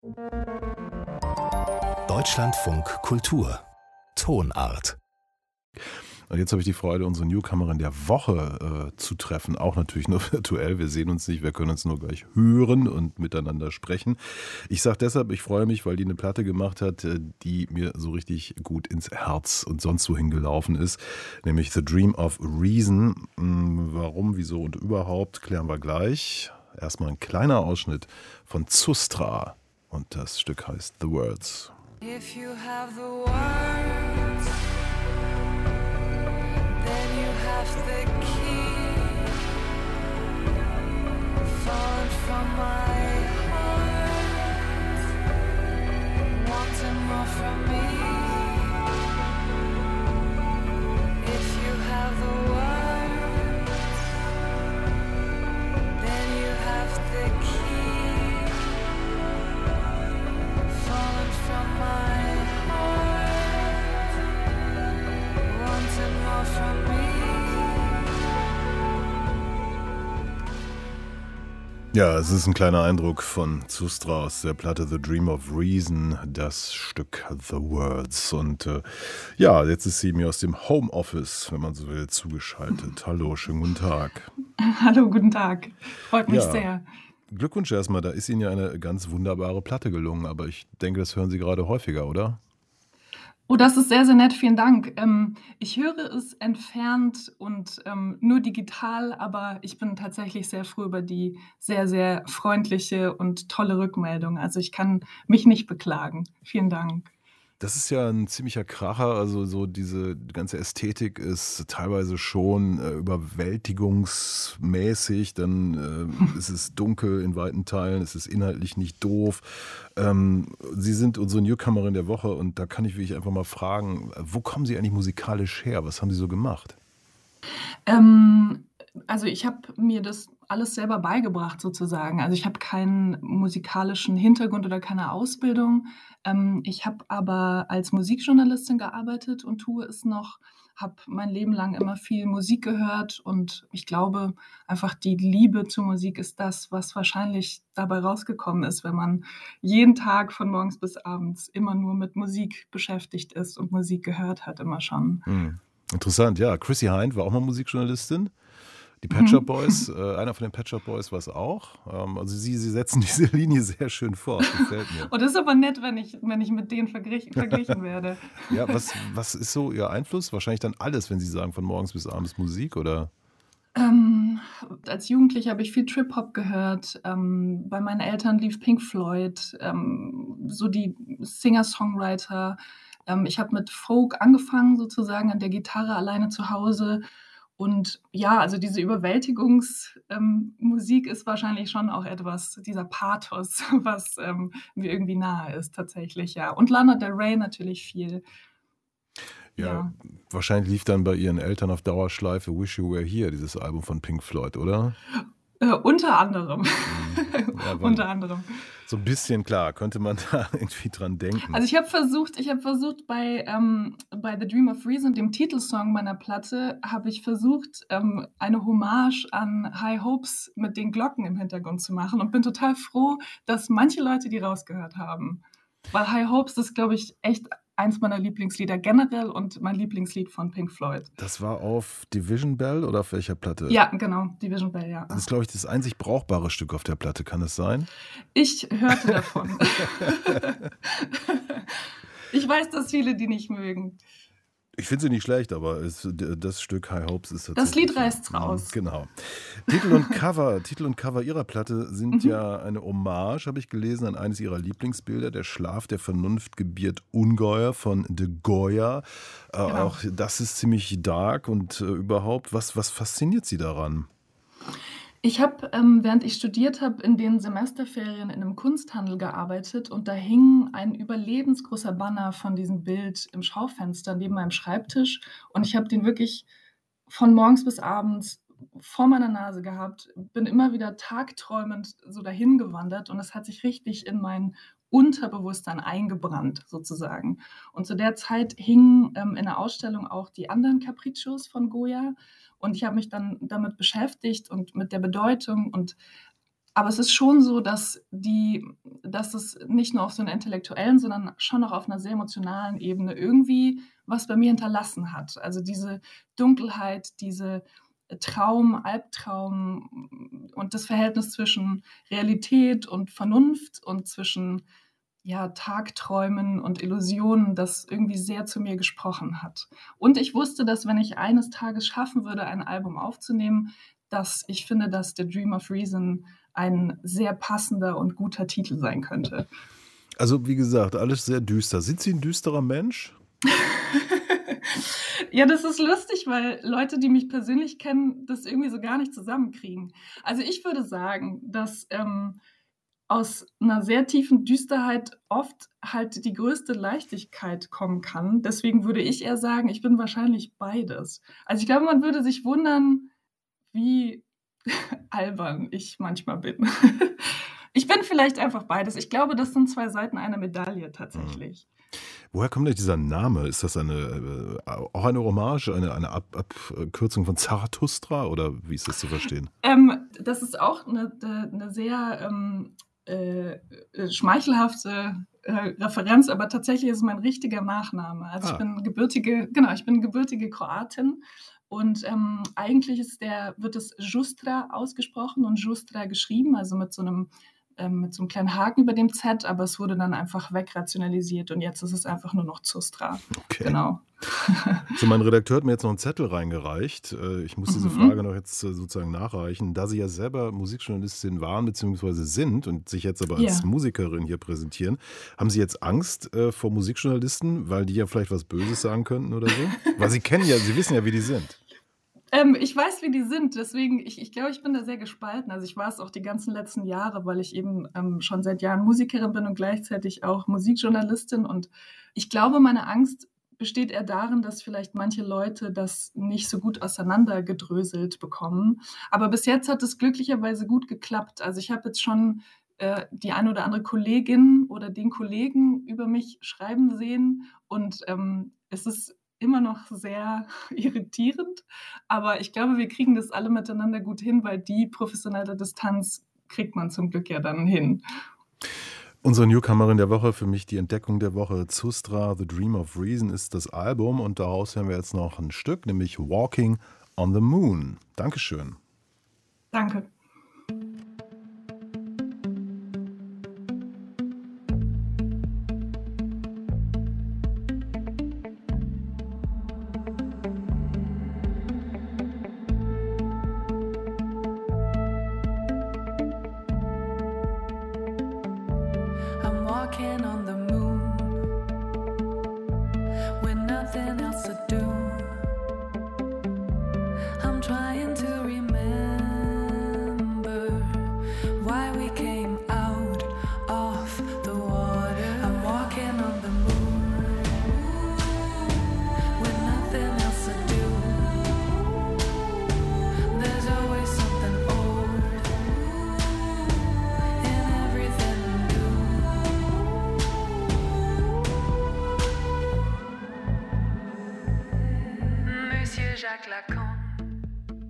Deutschlandfunk Kultur Tonart. Und jetzt habe ich die Freude, unsere Newcomerin der Woche zu treffen. Auch natürlich nur virtuell. Wir sehen uns nicht, wir können uns nur gleich hören und miteinander sprechen. Ich sage deshalb, ich freue mich, weil die eine Platte gemacht hat, die mir so richtig gut ins Herz und sonst wohin gelaufen ist. Nämlich The Dream of Reason. Warum, wieso und überhaupt, klären wir gleich. Erstmal ein kleiner Ausschnitt von Zustra. Und das Stück heißt The Words. If you have the words, then you have the key. Falling from my heart, wanting more from me. If you have the words, then you have the key. Falling from my heart, wanting more from me. Ja, es ist ein kleiner Eindruck von Zustra aus der Platte The Dream of Reason, das Stück The Words. Und ja, jetzt ist sie mir aus dem Homeoffice, wenn man so will, zugeschaltet. Hallo, schönen guten Tag. Hallo, guten Tag. Freut mich Ja. sehr. Glückwunsch erstmal, da ist Ihnen ja eine ganz wunderbare Platte gelungen, aber ich denke, das hören Sie gerade häufiger, oder? Oh, das ist sehr, sehr nett. Vielen Dank. Ich höre es entfernt und nur digital, aber ich bin tatsächlich sehr froh über die sehr, sehr freundliche und tolle Rückmeldung. Also ich kann mich nicht beklagen. Vielen Dank. Das ist ja ein ziemlicher Kracher, also so diese ganze Ästhetik ist teilweise schon überwältigungsmäßig, dann ist es dunkel in weiten Teilen, es ist inhaltlich nicht doof. Sie sind unsere Newcomerin der Woche und da kann ich wirklich einfach mal fragen, wo kommen Sie eigentlich musikalisch her? Was haben Sie so gemacht? Also ich habe mir das alles selber beigebracht sozusagen. Also ich habe keinen musikalischen Hintergrund oder keine Ausbildung. Ich habe aber als Musikjournalistin gearbeitet und tue es noch, habe mein Leben lang immer viel Musik gehört und ich glaube einfach die Liebe zur Musik ist das, was wahrscheinlich dabei rausgekommen ist, wenn man jeden Tag von morgens bis abends immer nur mit Musik beschäftigt ist und Musik gehört hat immer schon. Interessant, ja. Chrissy Hind war auch mal Musikjournalistin. Die Pet Shop Boys, einer von den Pet Shop Boys war es auch. Also Sie setzen diese Linie sehr schön fort, gefällt mir. Und das ist aber nett, wenn ich mit denen verglichen werde. Ja, was ist so Ihr Einfluss? Wahrscheinlich dann alles, wenn Sie sagen, von morgens bis abends Musik, oder? Als Jugendliche habe ich viel Trip-Hop gehört. Bei meinen Eltern lief Pink Floyd, so die Singer-Songwriter. Ich habe mit Folk angefangen, sozusagen an der Gitarre alleine zu Hause. Und ja, also diese Überwältigungsmusik ist wahrscheinlich schon auch etwas, dieser Pathos, was mir irgendwie nahe ist tatsächlich, ja. Und Lana Del Rey natürlich viel. Ja, Ja. wahrscheinlich lief dann bei Ihren Eltern auf Dauerschleife Wish You Were Here, dieses Album von Pink Floyd, oder? Unter anderem. Ja, Unter anderem. so ein bisschen, klar, könnte man da irgendwie dran denken. Also ich habe versucht bei The Dream of Reason, dem Titelsong meiner Platte, habe ich versucht, eine Hommage an High Hopes mit den Glocken im Hintergrund zu machen und bin total froh, dass manche Leute die rausgehört haben. Weil High Hopes ist, glaube ich, echt eins meiner Lieblingslieder generell und mein Lieblingslied von Pink Floyd. Das war auf Division Bell oder auf welcher Platte? Ja, genau, Division Bell, ja. Das ist, glaube ich, das einzig brauchbare Stück auf der Platte, kann das sein? Ich hörte davon. Ich weiß, dass viele die nicht mögen. Ich finde sie nicht schlecht, aber das Stück High Hopes ist tatsächlich... Das Lied reißt's raus. Genau. Titel und Cover ihrer Platte sind ja eine Hommage, habe ich gelesen, an eines ihrer Lieblingsbilder, der Schlaf der Vernunft gebiert Ungeheuer von de Goya. Genau. Auch das ist ziemlich dark und überhaupt, was fasziniert Sie daran? Ich habe, während ich studiert habe, in den Semesterferien in einem Kunsthandel gearbeitet und da hing ein überlebensgroßer Banner von diesem Bild im Schaufenster neben meinem Schreibtisch und ich habe den wirklich von morgens bis abends vor meiner Nase gehabt, bin immer wieder tagträumend so dahin gewandert und es hat sich richtig in mein Unterbewusstsein eingebrannt sozusagen. Und zu der Zeit hingen in der Ausstellung auch die anderen Capriccios von Goya und ich habe mich dann damit beschäftigt und mit der Bedeutung und Aber es ist schon so, dass es nicht nur auf so einer intellektuellen, sondern schon auch auf einer sehr emotionalen Ebene irgendwie was bei mir hinterlassen hat. Also diese Dunkelheit, diese Traum, Albtraum und das Verhältnis zwischen Realität und Vernunft und zwischen Tagträumen und Illusionen, das irgendwie sehr zu mir gesprochen hat. Und ich wusste, dass wenn ich eines Tages schaffen würde, ein Album aufzunehmen, dass ich finde, dass The Dream of Reason ein sehr passender und guter Titel sein könnte. Also wie gesagt, alles sehr düster. Sind Sie ein düsterer Mensch? Ja, das ist lustig, weil Leute, die mich persönlich kennen, das irgendwie so gar nicht zusammenkriegen. Also ich würde sagen, dass aus einer sehr tiefen Düsterheit oft halt die größte Leichtigkeit kommen kann. Deswegen würde ich eher sagen, ich bin wahrscheinlich beides. Also ich glaube, man würde sich wundern, wie albern ich manchmal bin. Ich bin vielleicht einfach beides. Ich glaube, das sind 2 Seiten einer Medaille tatsächlich. Woher kommt denn dieser Name? Ist das auch eine Hommage, eine Abkürzung von Zarathustra oder wie ist das zu verstehen? Das ist auch eine sehr schmeichelhafte Referenz, aber tatsächlich ist es mein richtiger Nachname. Also ich bin gebürtige Kroatin und eigentlich wird es Justra ausgesprochen und Justra geschrieben, also mit so einem kleinen Haken über dem Z, aber es wurde dann einfach wegrationalisiert und jetzt ist es einfach nur noch Zustra. Okay. Genau. So, mein Redakteur hat mir jetzt noch einen Zettel reingereicht. Ich muss diese Frage noch jetzt sozusagen nachreichen. Da Sie ja selber Musikjournalistin waren bzw. sind und sich jetzt aber als Musikerin hier präsentieren, haben Sie jetzt Angst vor Musikjournalisten, weil die ja vielleicht was Böses sagen könnten oder so? Weil Sie wissen ja, wie die sind. Ich weiß, wie die sind, deswegen, ich glaube, ich bin da sehr gespalten. Also ich war es auch die ganzen letzten Jahre, weil ich eben schon seit Jahren Musikerin bin und gleichzeitig auch Musikjournalistin. Und ich glaube, meine Angst besteht eher darin, dass vielleicht manche Leute das nicht so gut auseinandergedröselt bekommen. Aber bis jetzt hat es glücklicherweise gut geklappt. Also ich habe jetzt schon die eine oder andere Kollegin oder den Kollegen über mich schreiben sehen und es ist immer noch sehr irritierend, aber ich glaube, wir kriegen das alle miteinander gut hin, weil die professionelle Distanz kriegt man zum Glück ja dann hin. Unsere Newcomerin der Woche, für mich die Entdeckung der Woche, Zustra, The Dream of Reason ist das Album und daraus hören wir jetzt noch ein Stück, nämlich Walking on the Moon. Dankeschön. Danke. I'm walking on the moon with nothing else to do. I'm trying to remember why we came out of the water. I'm walking on the moon with nothing else to do. There's always something old in everything new. Monsieur Jacques Lacan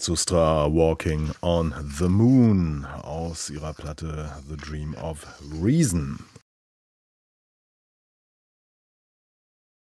Zarathustra, Walking on the Moon aus ihrer Platte The Dream of Reason.